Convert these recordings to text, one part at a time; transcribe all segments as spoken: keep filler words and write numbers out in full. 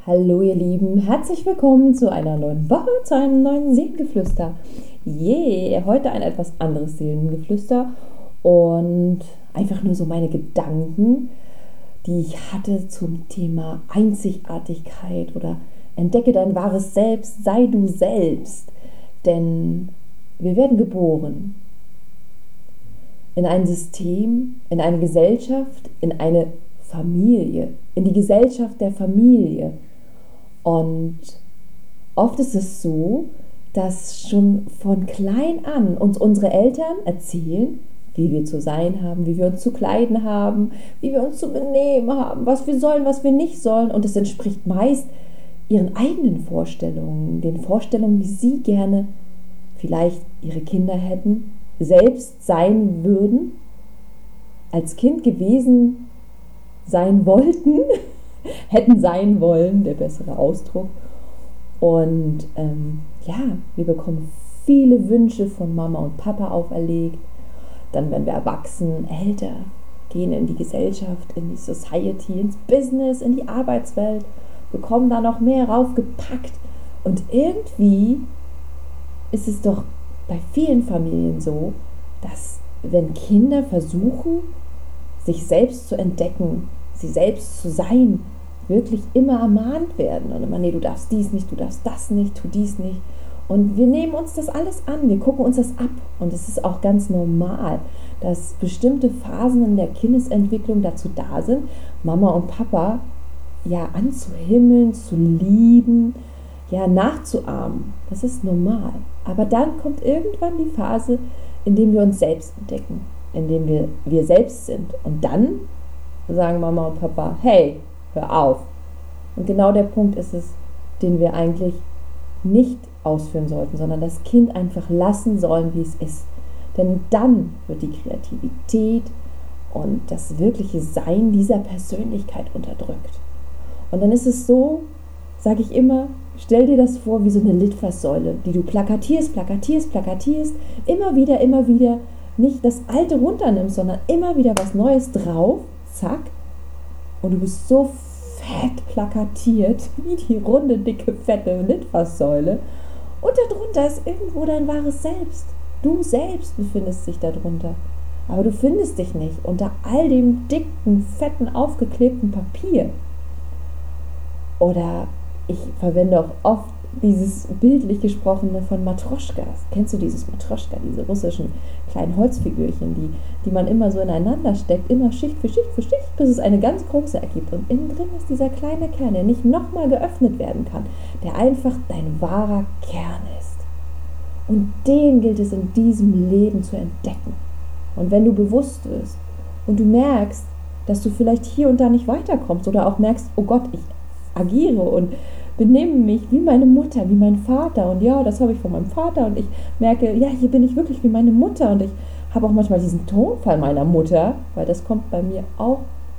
Hallo ihr Lieben, herzlich willkommen zu einer neuen Woche, zu einem neuen Seelengeflüster. Yeah, heute ein etwas anderes Seelengeflüster und einfach nur so meine Gedanken, die ich hatte zum Thema Einzigartigkeit oder entdecke dein wahres Selbst, sei du selbst. Denn wir werden geboren in ein System, in eine Gesellschaft, in eine Familie, in die Gesellschaft der Familie. Und oft ist es so, dass schon von klein an uns unsere Eltern erzählen, wie wir zu sein haben, wie wir uns zu kleiden haben, wie wir uns zu benehmen haben, was wir sollen, was wir nicht sollen. Und es entspricht meist ihren eigenen Vorstellungen, den Vorstellungen, wie sie gerne vielleicht ihre Kinder hätten, selbst sein würden, als Kind gewesen sein wollten, hätten sein wollen, der bessere Ausdruck. Und ähm, ja, wir bekommen viele Wünsche von Mama und Papa auferlegt. Dann werden wir erwachsen, älter, gehen in die Gesellschaft, in die Society, ins Business, in die Arbeitswelt, bekommen da noch mehr raufgepackt. Und irgendwie ist es doch bei vielen Familien so, dass wenn Kinder versuchen, sich selbst zu entdecken, sie selbst zu sein, wirklich immer ermahnt werden. Und immer, nee, du darfst dies nicht, du darfst das nicht, tu dies nicht. Und wir nehmen uns das alles an, wir gucken uns das ab. Und es ist auch ganz normal, dass bestimmte Phasen in der Kindesentwicklung dazu da sind, Mama und Papa ja anzuhimmeln, zu lieben, ja nachzuahmen. Das ist normal. Aber dann kommt irgendwann die Phase, in der wir uns selbst entdecken, in der wir wir selbst sind. Und dann sagen Mama und Papa, hey, hör auf. Und genau der Punkt ist es, den wir eigentlich nicht ausführen sollten, sondern das Kind einfach lassen sollen, wie es ist. Denn dann wird die Kreativität und das wirkliche Sein dieser Persönlichkeit unterdrückt. Und dann ist es so, sage ich immer, stell dir das vor wie so eine Litfaßsäule, die du plakatierst, plakatierst, plakatierst, immer wieder, immer wieder, nicht das Alte runternimmst, sondern immer wieder was Neues drauf, zack, und du bist so fett plakatiert, wie die runde, dicke, fette Litfaßsäule. Und darunter ist irgendwo dein wahres Selbst. Du selbst befindest dich darunter. Aber du findest dich nicht unter all dem dicken, fetten, aufgeklebten Papier. Oder ich verwende auch oft dieses bildlich gesprochene von Matroschkas. Kennst du dieses Matroschka, diese russischen kleinen Holzfigürchen, die, die man immer so ineinander steckt, immer Schicht für Schicht für Schicht, bis es eine ganz große ergibt. Und innen drin ist dieser kleine Kern, der nicht nochmal geöffnet werden kann, der einfach dein wahrer Kern ist. Und den gilt es in diesem Leben zu entdecken. Und wenn du bewusst wirst und du merkst, dass du vielleicht hier und da nicht weiterkommst oder auch merkst, oh Gott, ich agiere und benehme mich wie meine Mutter, wie mein Vater, und ja, das habe ich von meinem Vater, und ich merke, ja, hier bin ich wirklich wie meine Mutter, und ich habe auch manchmal diesen Tonfall meiner Mutter, weil das kommt bei mir auch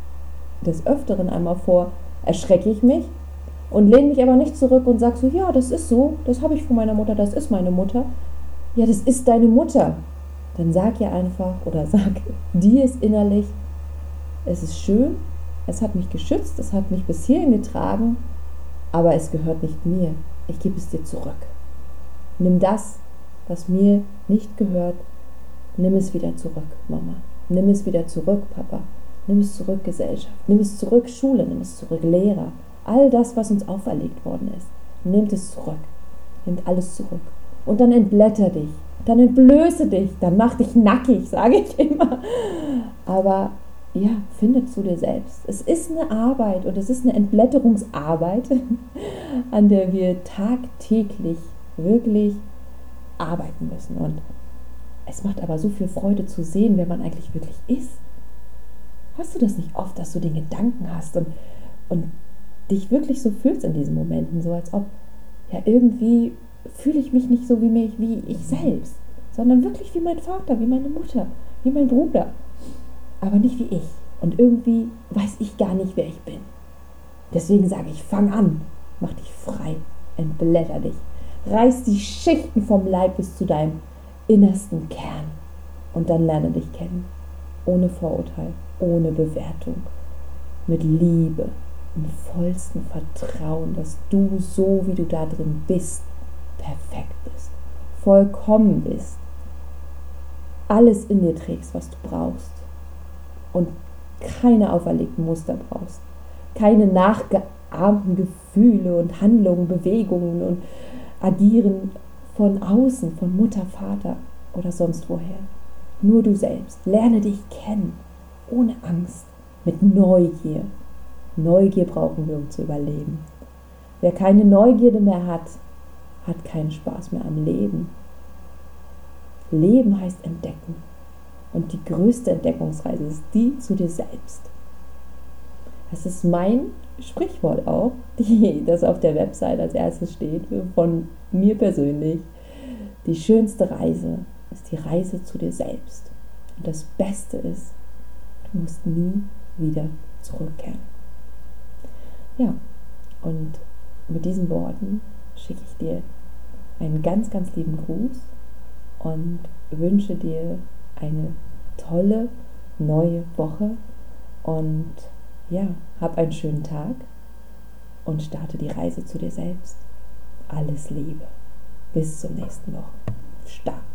des Öfteren einmal vor, erschrecke ich mich und lehne mich aber nicht zurück und sage so, ja, das ist so, das habe ich von meiner Mutter, das ist meine Mutter. Ja, das ist deine Mutter. Dann sag ihr einfach oder sag dir es innerlich, es ist schön, es hat mich geschützt, es hat mich bis hierhin getragen, aber es gehört nicht mir. Ich gebe es dir zurück. Nimm das, was mir nicht gehört, nimm es wieder zurück, Mama. Nimm es wieder zurück, Papa. Nimm es zurück, Gesellschaft. Nimm es zurück, Schule. Nimm es zurück, Lehrer. All das, was uns auferlegt worden ist. Nehmt es zurück. Nehmt alles zurück. Und dann entblätter dich. Dann entblöße dich. Dann mach dich nackig, sage ich immer. Aber ja, finde zu dir selbst. Es ist eine Arbeit und es ist eine Entblätterungsarbeit, an der wir tagtäglich wirklich arbeiten müssen. Und es macht aber so viel Freude zu sehen, wer man eigentlich wirklich ist. Hast du das nicht oft, dass du den Gedanken hast und, und dich wirklich so fühlst in diesen Momenten, so als ob, ja, irgendwie fühle ich mich nicht so wie, mich, wie ich selbst, sondern wirklich wie mein Vater, wie meine Mutter, wie mein Bruder. Aber nicht wie ich. Und irgendwie weiß ich gar nicht, wer ich bin. Deswegen sage ich, fang an, mach dich frei, entblätter dich, reiß die Schichten vom Leib bis zu deinem innersten Kern und dann lerne dich kennen. Ohne Vorurteil, ohne Bewertung, mit Liebe. im vollsten Vertrauen, dass du so, wie du da drin bist, perfekt bist, vollkommen bist, alles in dir trägst, was du brauchst und keine auferlegten Muster brauchst, keine nachgeahmten Gefühle und Handlungen, Bewegungen und Agieren von außen, von Mutter, Vater oder sonst woher. Nur du selbst. Lerne dich kennen, ohne Angst, mit Neugier. Neugier brauchen wir, um zu überleben. Wer keine Neugierde mehr hat, hat keinen Spaß mehr am Leben. Leben heißt entdecken. Und die größte Entdeckungsreise ist die zu dir selbst. Das ist mein Sprichwort auch, die, das auf der Website als erstes steht, von mir persönlich. Die schönste Reise ist die Reise zu dir selbst. Und das Beste ist, du musst nie wieder zurückkehren. Ja, und mit diesen Worten schicke ich dir einen ganz, ganz lieben Gruß und wünsche dir eine tolle neue Woche und ja, hab einen schönen Tag und starte die Reise zu dir selbst. Alles Liebe. Bis zur nächsten Woche. Start.